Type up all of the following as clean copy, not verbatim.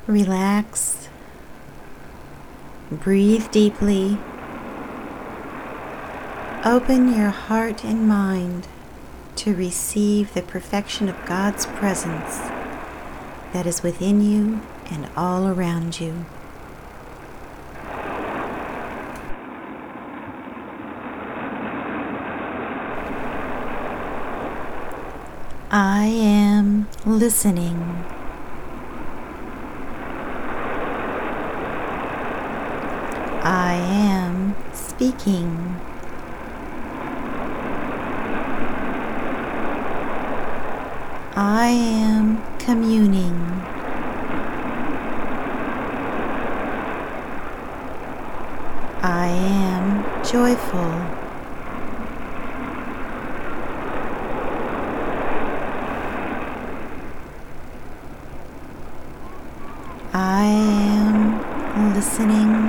Relax, breathe deeply, open your heart and mind to receive the perfection of God's presence that is within you and all around you. I am listening. I am speaking. I am communing. I am joyful. I am listening.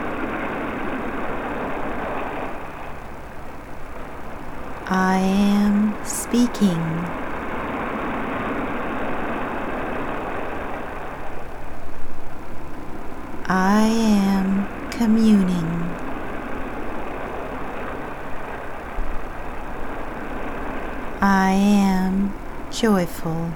I am speaking. I am communing. I am joyful.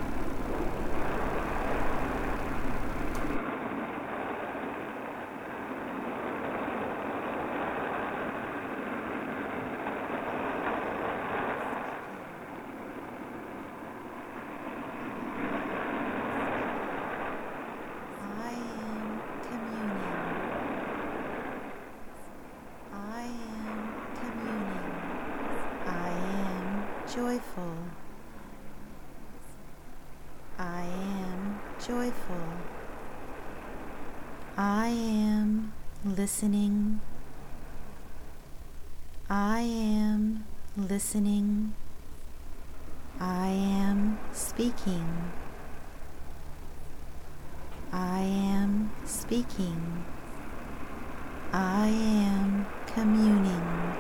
Joyful. I am joyful. I am listening. I am listening. I am speaking. I am speaking. I am communing.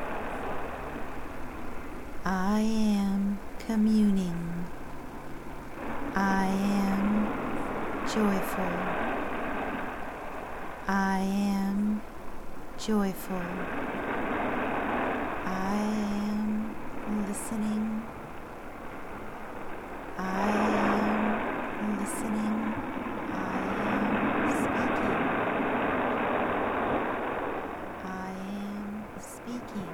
I am communing. I am joyful. I am joyful. I am listening. I am listening. I am speaking. I am speaking.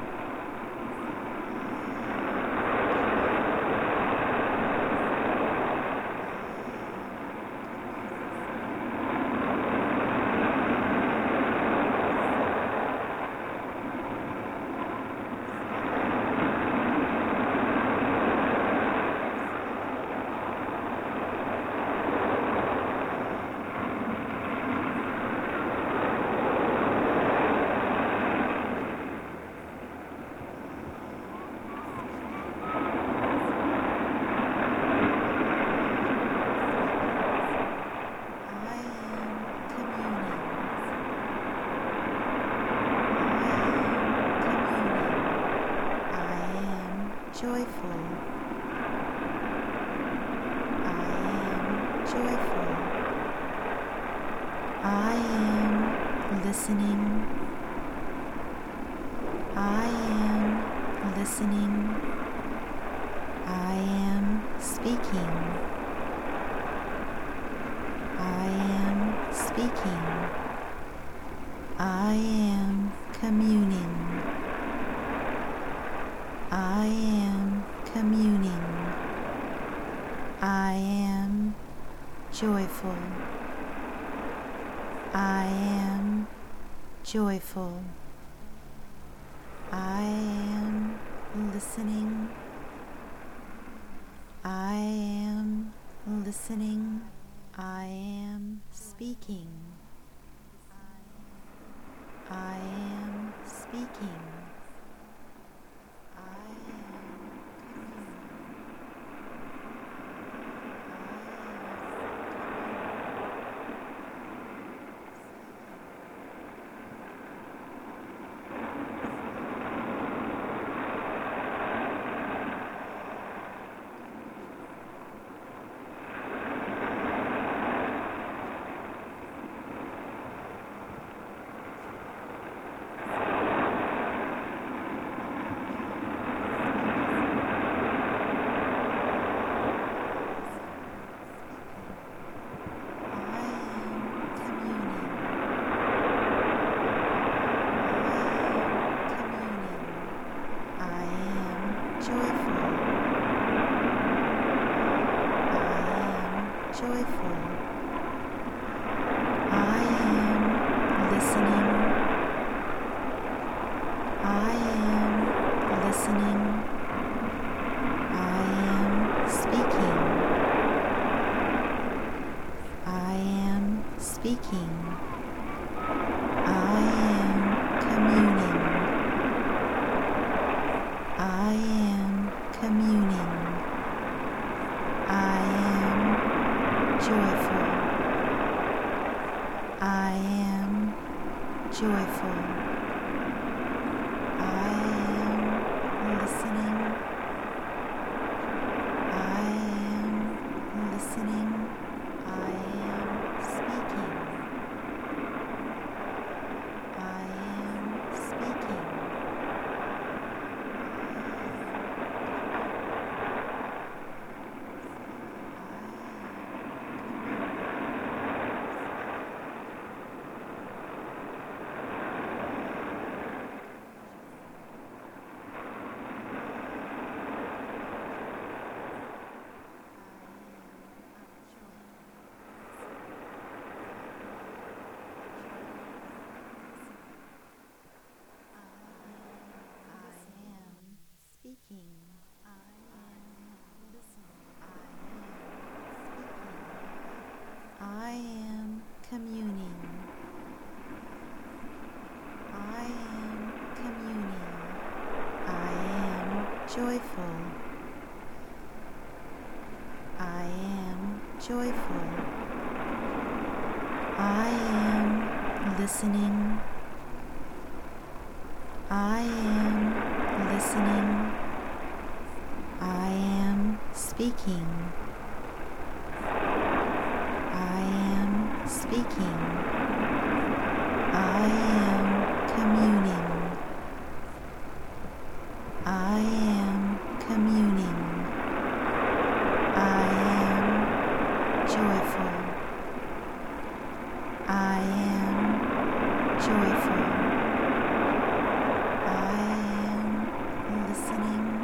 Joyful. I am joyful. I am listening. I am listening. I am speaking. I am speaking. I am communing. I am communing. I am joyful. I am joyful. I am listening. I am listening. I am speaking. I am speaking. joyful. I am listening. I am listening. I am speaking. I am speaking. I am communing. I am communing. I am joyful. I am joyful. I am listening. I am listening. I am speaking. I am speaking. Speaking. I am listening. I am communing. I am communing. I am joyful. I am joyful. I am listening. I am listening. I am speaking. I am speaking. I am communing. I am communing. I am joyful. I am joyful. I am listening.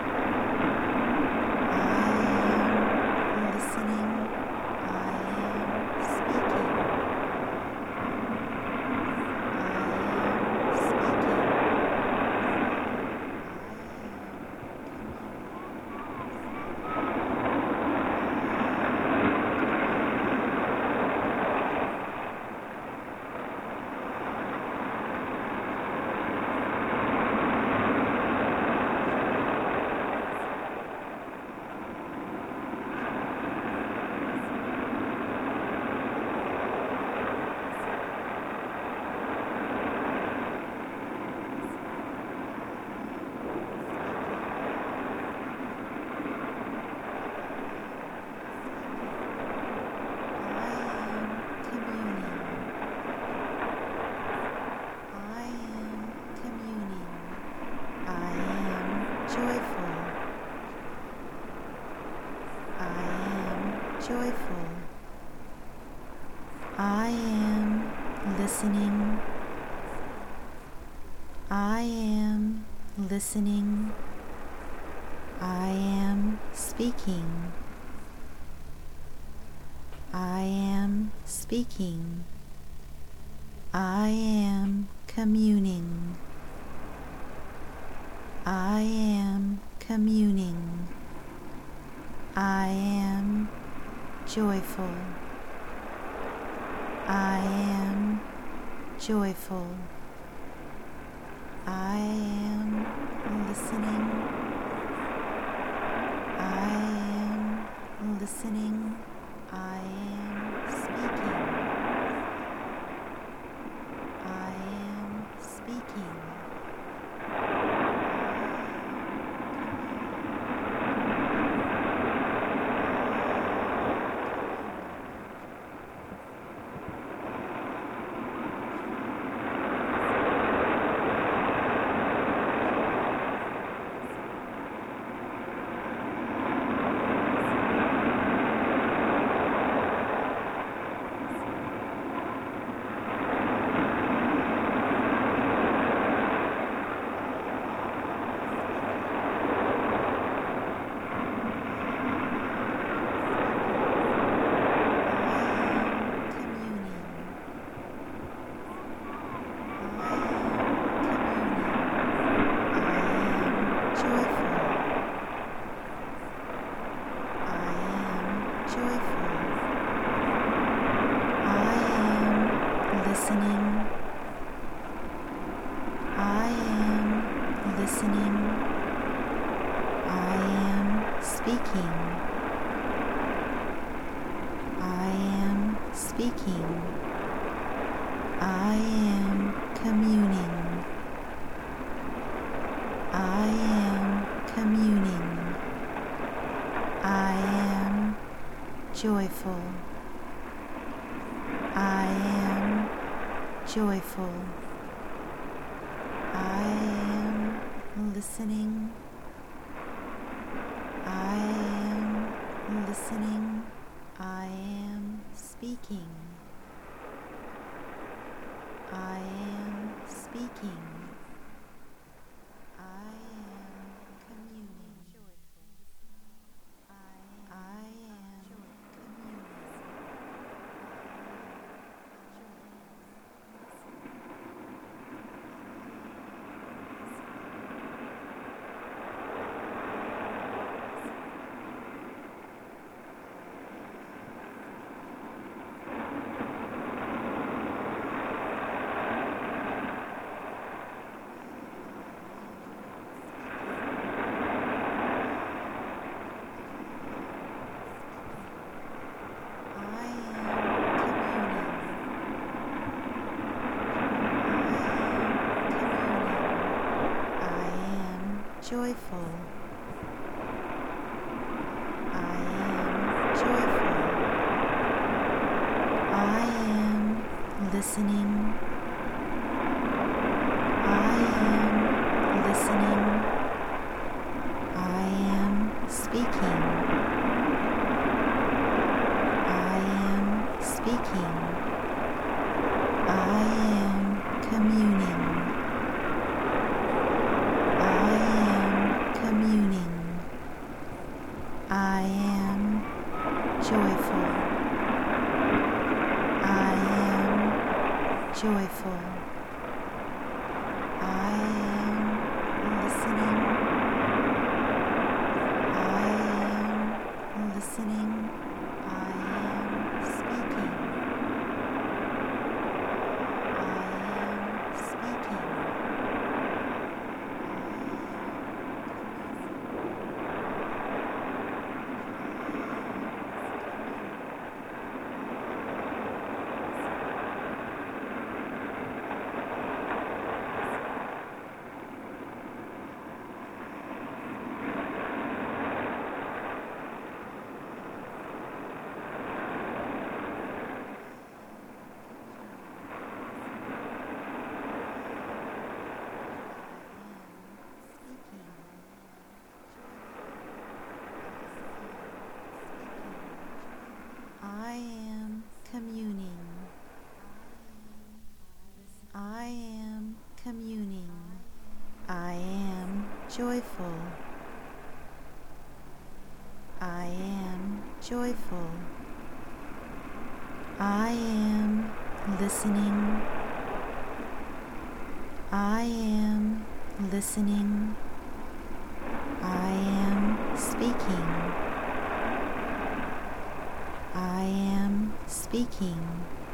Joyful. I am listening. I am listening. I am speaking. I am speaking. I am communing. I am communing. I am joyful. I am joyful. I am listening. I am listening. I am speaking. I am speaking. speaking. I am communing. I am communing. I am joyful. I am joyful. I am listening. I am listening. I am speaking. I am speaking. I am communing. I am communing. Joyful. I am joyful. I am listening. I am listening. I am speaking. I am speaking. I am communing. I am joyful. I am joyful. I am listening. I am listening. I am speaking. I am speaking. I am communing. I am communing. I am joyful. I am joyful. I am listening. I am listening. I am speaking. I am speaking.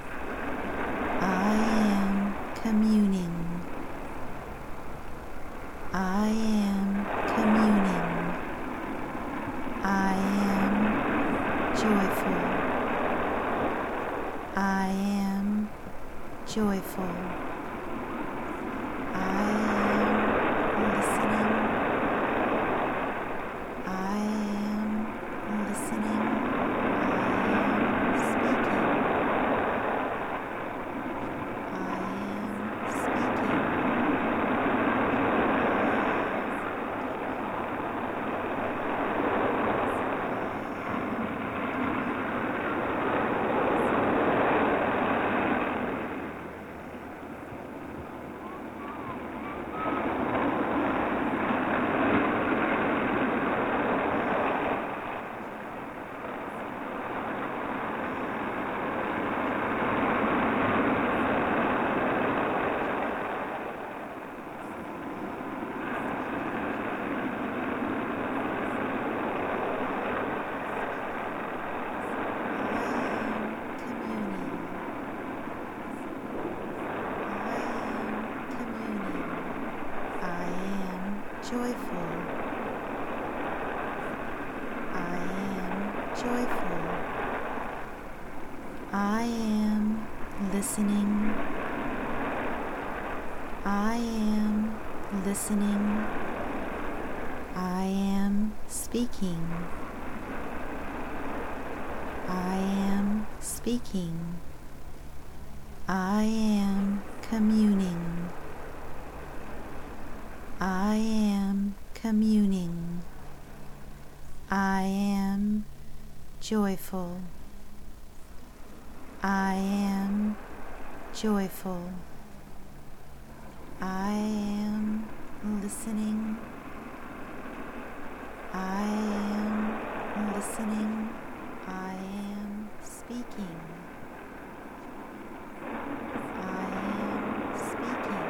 I am communing. I am communing. I am joyful. I am joyful. I am listening. I am listening. Joyful. I am joyful. I am listening. I am listening. I am speaking. I am speaking. I am communing. I am communing. I am joyful. I am joyful. I am listening. I am listening. I am speaking. I am speaking.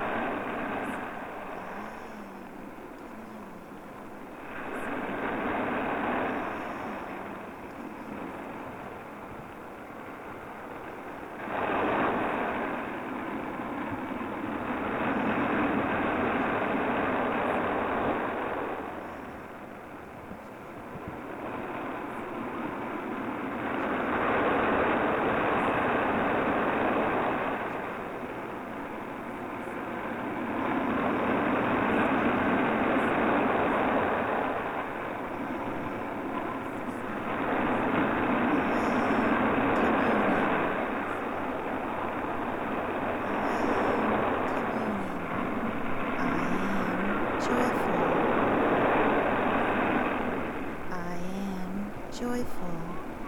Joyful.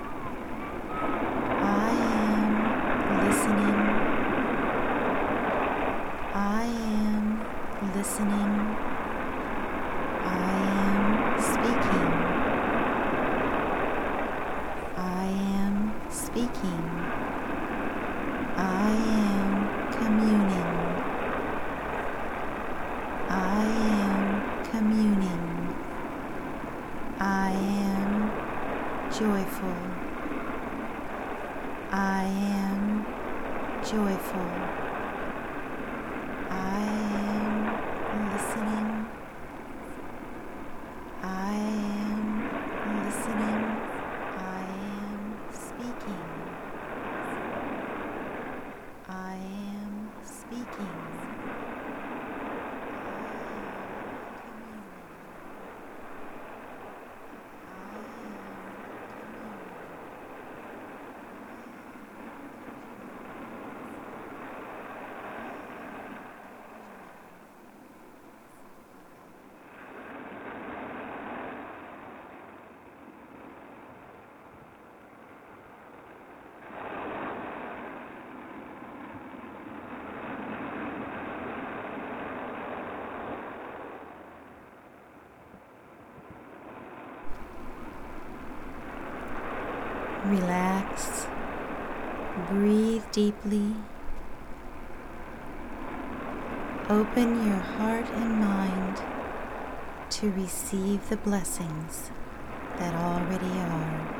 I am listening. I am listening. I am speaking. I am speaking. I am communing. I am communing. I am joyful. I am joyful. I am listening. I am listening. I am speaking. I am speaking. Relax, breathe deeply, open your heart and mind to receive the blessings that already are.